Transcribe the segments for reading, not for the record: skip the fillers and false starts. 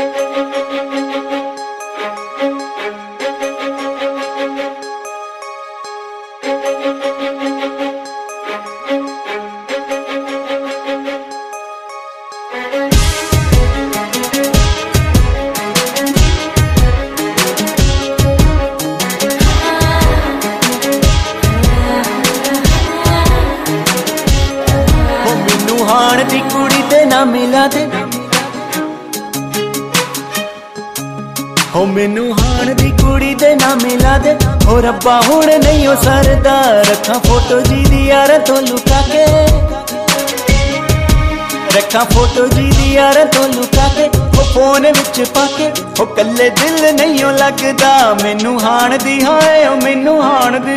हाण दी कुड़ी ते ना मिला दे हो मैनू हाण दी कुड़ी ते ना मिला दे हो रब्बा हुण नहीं हो सरदा रखा फोटो जी दी यार तो लुका के रखा फोटो जी दी यार तो लुका के हो फोन विच पाके हो कल्ले दिल नहीं हो लगदा मैनू हाण दी हाय ओ मैनू हाण दी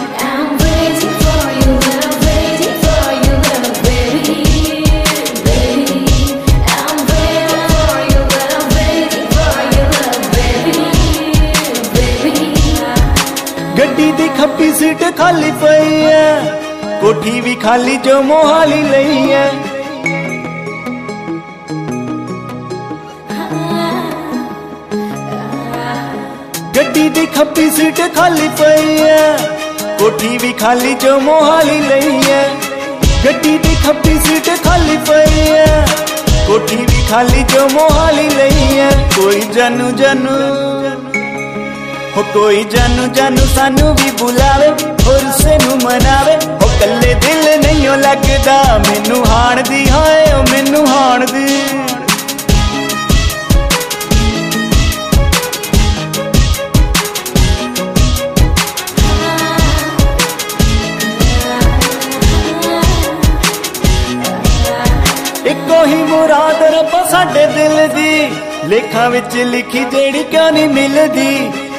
गड्डी दी खब्बी सीट खाली पई है कोठी भी खाली जो मोहाली लई है गड्डी दी खब्बी सीट खाली पई है कोठी भी खाली जो मोहाली लई है गड्डी दी खब्बी सीट खाली पई है कोठी भी खाली जो मोहाली लई है कोई जानू जानू हो कोई जानू जानू सानू भी बुलावे और सेनू मनावे हो कल्ले दिल नहीं हो लगदा मैनू हाण दी हाय ओ मैनू हाण दी इको ही मुराद रब्बा साडे दिल दी लेखा विच लिखी जेड़ी क्यों नहीं मिलदी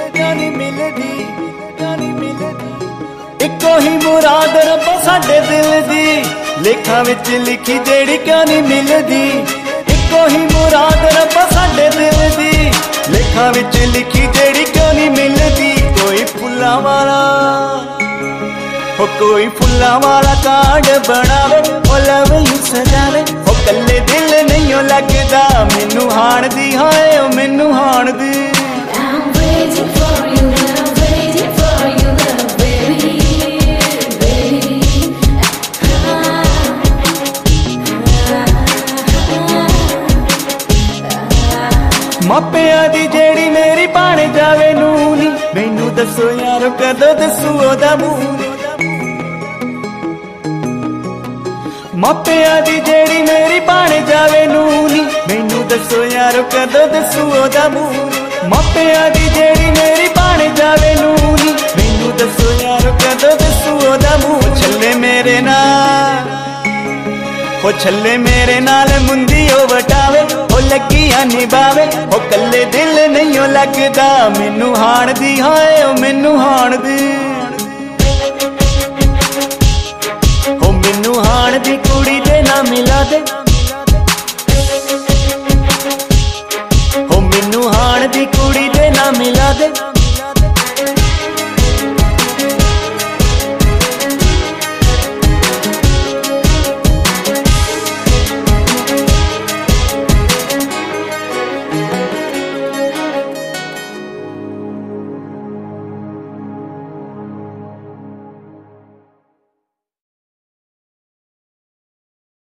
इको ही मुराद रब्बा साडे दिल दी लेखा विच लिखी जेड़ी क्यों नहीं मिलदी इको ही मुराद रब्बा साडे दिल दी लेखा विच लिखी जेड़ी क्यों नहीं मिलदी कोई फुल्लां वाला हो कोई फुल्लां वाला कार्ड बनावे ओ लव यू सजावे ओ कल्ले दिल नहीं हो लगदा मैनू हाण दी हाय ओ मैनू हाण दी मापिया दी जेड़ी मेरी भाणे जावे नूनी मैनू दसो यार कदों दसू ओदा मूंह मापिया दी जेड़ी मेरी भाणे जावे नूनी मैनू दसो यार कदों दसू ओदा मूंह मापिया दी जेड़ी मेरी भाणे जावे नूनी मैनू दसो यार कदों दसू ओदा मूंह छल्ले मेरे नाल हो छल्ले मेरे नाल मुंदी ओ वटावे ओ लगिया निभावे ओ कल्ले दिल नहीं हो लगदा मैनू हाण दी हाय ओ मैनू हाण दी हो मैनू हाण दी कुड़ी ते ना मिला दे